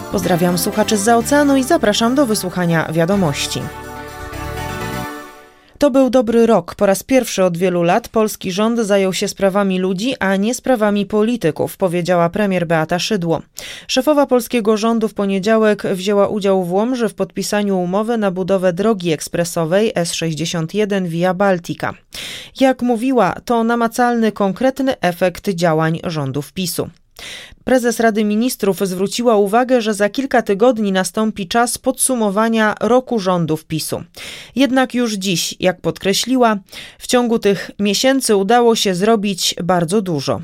Pozdrawiam słuchaczy zza oceanu i zapraszam do wysłuchania wiadomości. To był dobry rok. Po raz pierwszy od wielu lat polski rząd zajął się sprawami ludzi, a nie sprawami polityków, powiedziała premier Beata Szydło. Szefowa polskiego rządu w poniedziałek wzięła udział w Łomży w podpisaniu umowy na budowę drogi ekspresowej S61 Via Baltica. Jak mówiła, to namacalny, konkretny efekt działań rządów PiS-u. Prezes Rady Ministrów zwróciła uwagę, że za kilka tygodni nastąpi czas podsumowania roku rządów PiS-u. Jednak już dziś, jak podkreśliła, w ciągu tych miesięcy udało się zrobić bardzo dużo.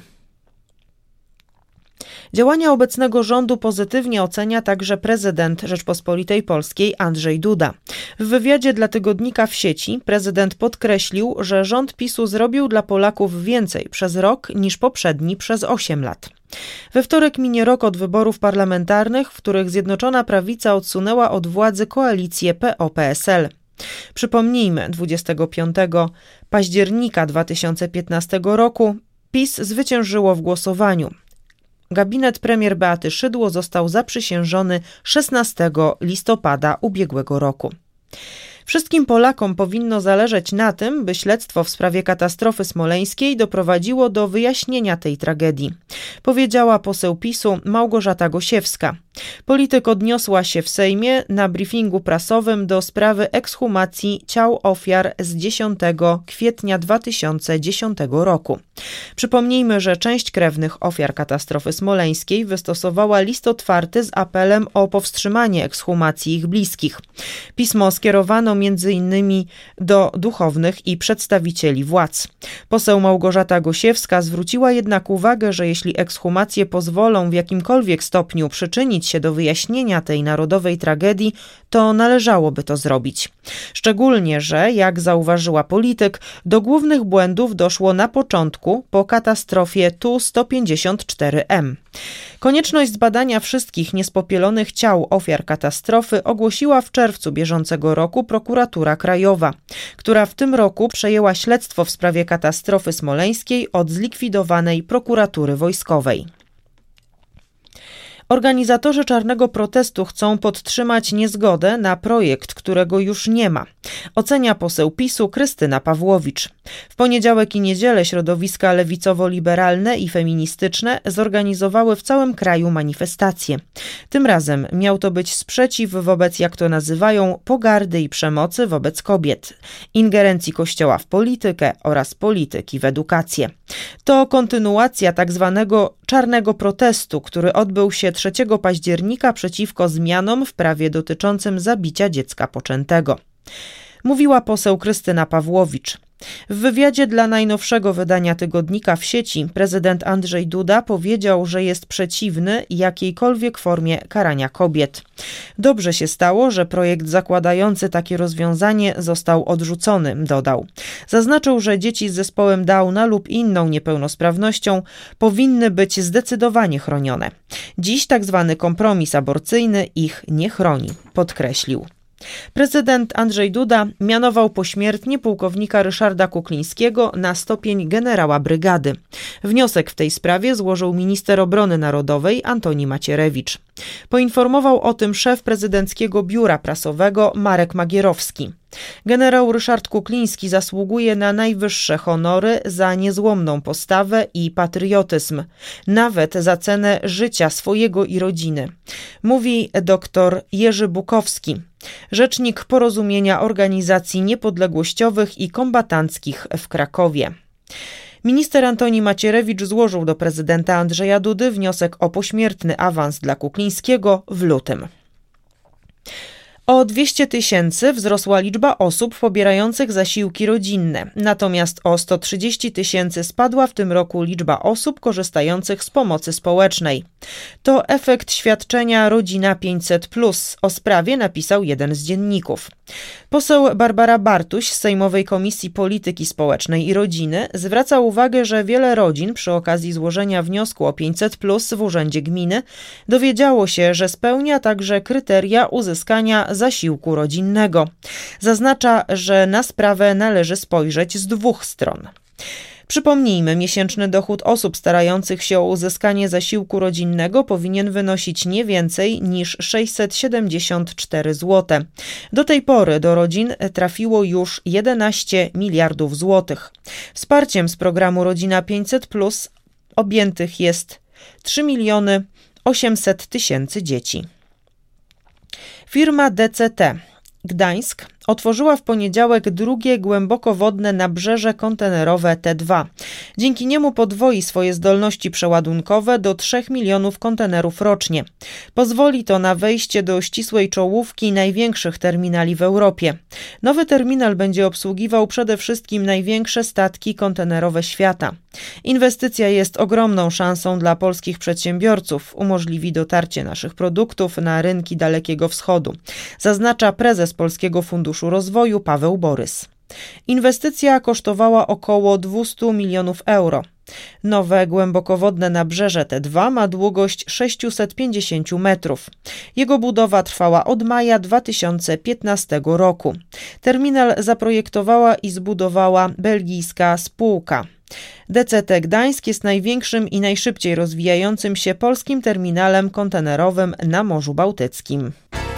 Działania obecnego rządu pozytywnie ocenia także prezydent Rzeczpospolitej Polskiej Andrzej Duda. W wywiadzie dla tygodnika W Sieci prezydent podkreślił, że rząd PiS-u zrobił dla Polaków więcej przez rok niż poprzedni przez 8 lat. We wtorek minie rok od wyborów parlamentarnych, w których Zjednoczona Prawica odsunęła od władzy koalicję PO-PSL. Przypomnijmy, 25 października 2015 roku PiS zwyciężyło w głosowaniu. Gabinet premier Beaty Szydło został zaprzysiężony 16 listopada ubiegłego roku. Wszystkim Polakom powinno zależeć na tym, by śledztwo w sprawie katastrofy smoleńskiej doprowadziło do wyjaśnienia tej tragedii, powiedziała poseł PiS-u Małgorzata Gosiewska. Polityk odniosła się w Sejmie na briefingu prasowym do sprawy ekshumacji ciał ofiar z 10 kwietnia 2010 roku. Przypomnijmy, że część krewnych ofiar katastrofy smoleńskiej wystosowała list otwarty z apelem o powstrzymanie ekshumacji ich bliskich. Pismo skierowano m.in. do duchownych i przedstawicieli władz. Poseł Małgorzata Gosiewska zwróciła jednak uwagę, że jeśli ekshumacje pozwolą w jakimkolwiek stopniu przyczynić się do wyjaśnienia tej narodowej tragedii, to należałoby to zrobić. Szczególnie, że, jak zauważyła polityk, do głównych błędów doszło na początku, po katastrofie Tu-154M. Konieczność zbadania wszystkich niespopielonych ciał ofiar katastrofy ogłosiła w czerwcu bieżącego roku Prokuratura Krajowa, która w tym roku przejęła śledztwo w sprawie katastrofy smoleńskiej od zlikwidowanej Prokuratury Wojskowej. Organizatorzy czarnego protestu chcą podtrzymać niezgodę na projekt, którego już nie ma, ocenia poseł PiS-u Krystyna Pawłowicz. W poniedziałek i niedzielę środowiska lewicowo-liberalne i feministyczne zorganizowały w całym kraju manifestacje. Tym razem miał to być sprzeciw wobec, jak to nazywają, pogardy i przemocy wobec kobiet, ingerencji Kościoła w politykę oraz polityki w edukację. To kontynuacja tzw. czarnego protestu, który odbył się 3 października przeciwko zmianom w prawie dotyczącym zabicia dziecka poczętego. Mówiła poseł Krystyna Pawłowicz. W wywiadzie dla najnowszego wydania tygodnika W Sieci prezydent Andrzej Duda powiedział, że jest przeciwny jakiejkolwiek formie karania kobiet. Dobrze się stało, że projekt zakładający takie rozwiązanie został odrzucony, dodał. Zaznaczył, że dzieci z zespołem Downa lub inną niepełnosprawnością powinny być zdecydowanie chronione. Dziś tzw. kompromis aborcyjny ich nie chroni, podkreślił. Prezydent Andrzej Duda mianował pośmiertnie pułkownika Ryszarda Kuklińskiego na stopień generała brygady. Wniosek w tej sprawie złożył minister obrony narodowej Antoni Macierewicz. Poinformował o tym szef prezydenckiego biura prasowego Marek Magierowski. Generał Ryszard Kukliński zasługuje na najwyższe honory za niezłomną postawę i patriotyzm, nawet za cenę życia swojego i rodziny, mówi dr Jerzy Bukowski, rzecznik Porozumienia Organizacji Niepodległościowych i Kombatanckich w Krakowie. Minister Antoni Macierewicz złożył do prezydenta Andrzeja Dudy wniosek o pośmiertny awans dla Kuklińskiego w lutym. O 200 000 wzrosła liczba osób pobierających zasiłki rodzinne, natomiast o 130 000 spadła w tym roku liczba osób korzystających z pomocy społecznej. To efekt świadczenia Rodzina 500+. O sprawie napisał jeden z dzienników. Poseł Barbara Bartuś z Sejmowej Komisji Polityki Społecznej i Rodziny zwraca uwagę, że wiele rodzin przy okazji złożenia wniosku o 500+ w Urzędzie Gminy dowiedziało się, że spełnia także kryteria uzyskania zasiłku rodzinnego. Zaznacza, że na sprawę należy spojrzeć z dwóch stron. Przypomnijmy, miesięczny dochód osób starających się o uzyskanie zasiłku rodzinnego powinien wynosić nie więcej niż 674 zł. Do tej pory do rodzin trafiło już 11 miliardów złotych. Wsparciem z programu Rodzina 500+ objętych jest 3 800 000 dzieci. Firma DCT Gdańsk otworzyła w poniedziałek drugie głębokowodne nabrzeże kontenerowe T2. Dzięki niemu podwoi swoje zdolności przeładunkowe do 3 milionów kontenerów rocznie. Pozwoli to na wejście do ścisłej czołówki największych terminali w Europie. Nowy terminal będzie obsługiwał przede wszystkim największe statki kontenerowe świata. Inwestycja jest ogromną szansą dla polskich przedsiębiorców. Umożliwi dotarcie naszych produktów na rynki Dalekiego Wschodu, zaznacza prezes Polskiego Funduszu Rozwoju Paweł Borys. Inwestycja kosztowała około 200 milionów euro. Nowe głębokowodne nabrzeże T2 ma długość 650 metrów. Jego budowa trwała od maja 2015 roku. Terminal zaprojektowała i zbudowała belgijska spółka. DCT Gdańsk jest największym i najszybciej rozwijającym się polskim terminalem kontenerowym na Morzu Bałtyckim.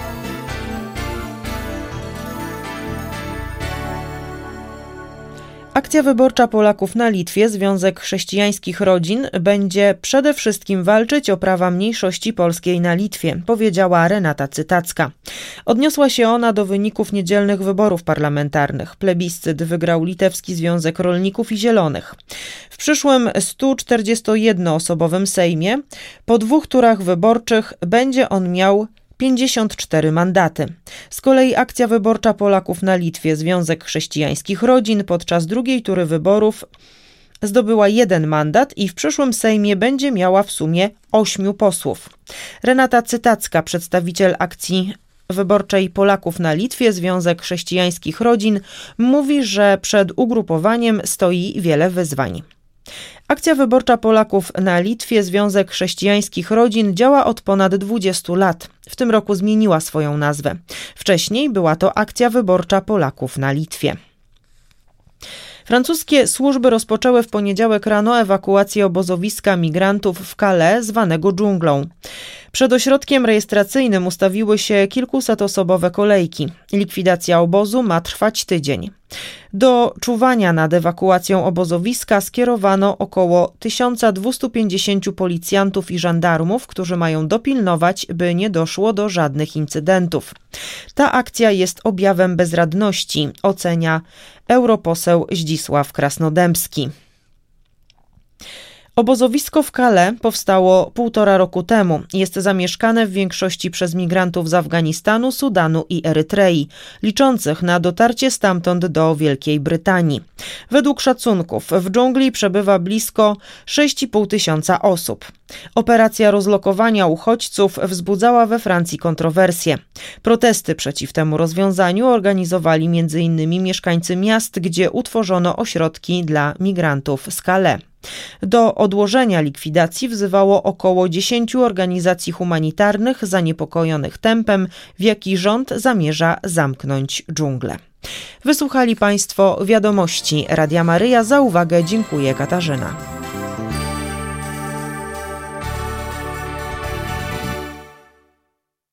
Akcja wyborcza Polaków na Litwie, Związek Chrześcijańskich Rodzin, będzie przede wszystkim walczyć o prawa mniejszości polskiej na Litwie, powiedziała Renata Cytacka. Odniosła się ona do wyników niedzielnych wyborów parlamentarnych. Plebiscyt wygrał Litewski Związek Rolników i Zielonych. W przyszłym 141-osobowym Sejmie po 2 turach wyborczych będzie on miał 54 mandaty. Z kolei akcja wyborcza Polaków na Litwie, Związek Chrześcijańskich Rodzin, podczas drugiej tury wyborów zdobyła 1 mandat i w przyszłym Sejmie będzie miała w sumie 8 posłów. Renata Cytacka, przedstawiciel akcji wyborczej Polaków na Litwie, Związek Chrześcijańskich Rodzin, mówi, że przed ugrupowaniem stoi wiele wyzwań. Akcja wyborcza Polaków na Litwie, Związek Chrześcijańskich Rodzin działa od ponad 20 lat. W tym roku zmieniła swoją nazwę. Wcześniej była to Akcja wyborcza Polaków na Litwie. Francuskie służby rozpoczęły w poniedziałek rano ewakuację obozowiska migrantów w Calais, zwanego dżunglą. Przed ośrodkiem rejestracyjnym ustawiły się kilkusetosobowe kolejki. Likwidacja obozu ma trwać tydzień. Do czuwania nad ewakuacją obozowiska skierowano około 1250 policjantów i żandarmów, którzy mają dopilnować, by nie doszło do żadnych incydentów. Ta akcja jest objawem bezradności, ocenia europoseł Zdzisław Krasnodębski. Obozowisko w Calais powstało 1,5 roku temu. Jest zamieszkane w większości przez migrantów z Afganistanu, Sudanu i Erytrei, liczących na dotarcie stamtąd do Wielkiej Brytanii. Według szacunków w dżungli przebywa blisko 6,5 tysiąca osób. Operacja rozlokowania uchodźców wzbudzała we Francji kontrowersje. Protesty przeciw temu rozwiązaniu organizowali m.in. mieszkańcy miast, gdzie utworzono ośrodki dla migrantów z Calais. Do odłożenia likwidacji wzywało około 10 organizacji humanitarnych zaniepokojonych tempem, w jaki rząd zamierza zamknąć dżunglę. Wysłuchali Państwo wiadomości Radia Maryja. Za uwagę dziękuję Katarzyna.